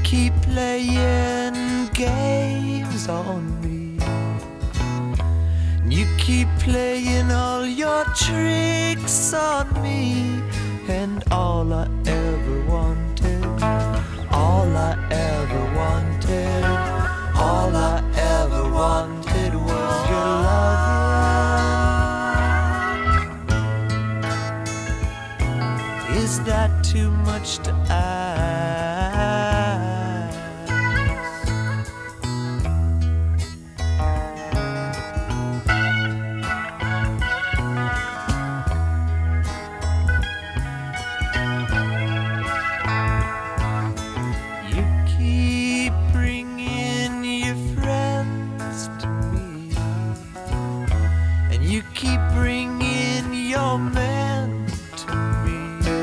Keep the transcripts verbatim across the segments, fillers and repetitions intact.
keep playing games on me. You keep playing all your tricks on me. And all I ever wanted, all I ever wanted, all I ever wanted was your loving. Is that too much to ask? You keep bringing your man to me,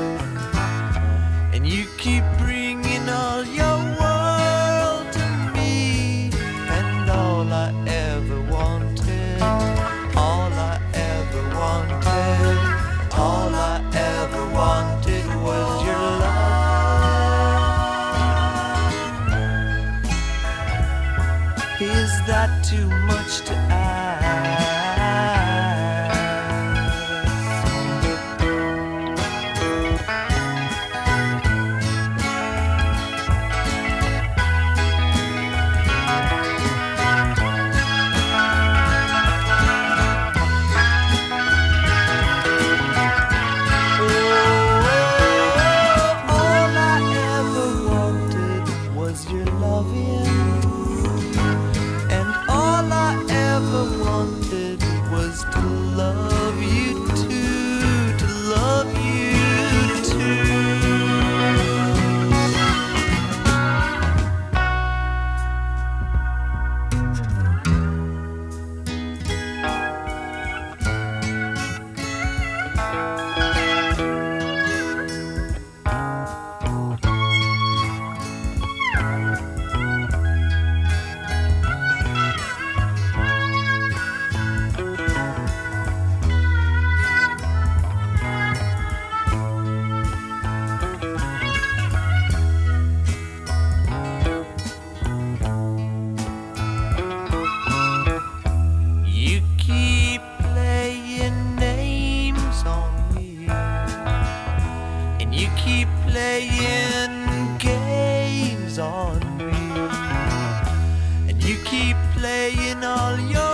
and you keep bringing all your world to me. And all I ever wanted, all I ever wanted, all I ever wanted was your love. Is that too much to ask? And all I ever wanted was to love you too, to love you too. You keep playing games on me, and you keep playing all your